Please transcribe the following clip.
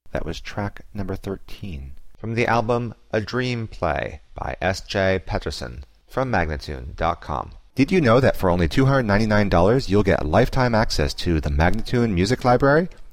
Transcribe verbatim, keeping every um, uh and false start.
That was track number thirteen. From the album A Dream Play by S J Peterson from Magnatune dot com. Did you know that for only two hundred ninety-nine dollars you'll get lifetime access to the Magnatune Music Library?